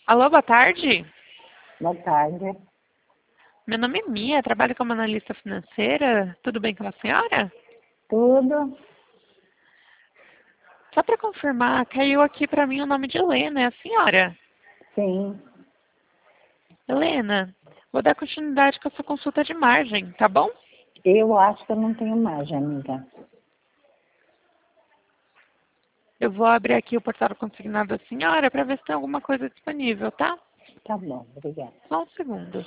Alô, boa tarde. Boa tarde. Meu nome é Mia, trabalho como analista financeira. Tudo bem com a senhora? Tudo? Só para confirmar, caiu aqui para mim o nome de Helena, é a senhora? Sim. Helena, vou dar continuidade com a sua consulta de margem, tá bom? Eu acho que eu não tenho margem, amiga. Eu vou abrir aqui o portal consignado da senhora para ver se tem alguma coisa disponível, tá? Tá bom, obrigada. Só um segundo.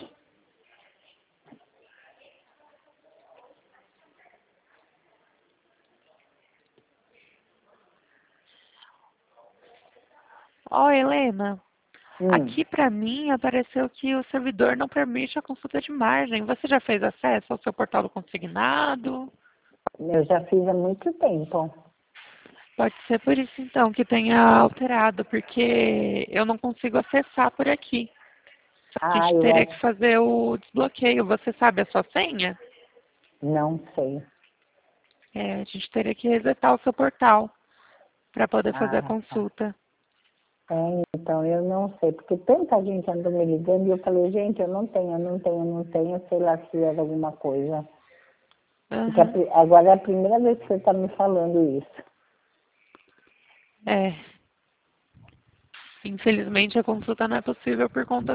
Ó, Helena, aqui para mim apareceu que o servidor não permite a consulta de margem. Você já fez acesso ao seu portal do consignado? Eu já fiz há muito tempo. Pode ser por isso então que tenha alterado, porque eu não consigo acessar por aqui. A Ah, gente eu teria acho. que fazer o desbloqueio. Você sabe a sua senha? Não sei. A gente teria que resetar o seu portal para poder fazer a Ah, tá. consulta. Então eu não sei, porque tanta gente andou me ligando e eu falei, gente, eu não tenho, sei lá se era alguma coisa. Porque Aham. agora é a primeira vez que você está me falando isso. É. Infelizmente a consulta não é possível por conta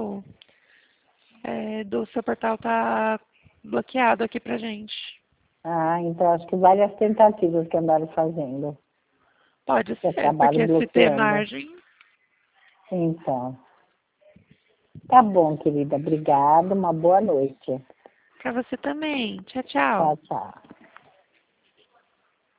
do seu portal tá bloqueado aqui pra gente. Ah, então acho que várias tentativas que andaram fazendo, Pode que ser, acabaram porque se ter bloqueando. margem, Então, tá bom, querida. Obrigada. Uma boa noite. para você também. Tchau, tchau. Tchau, tchau.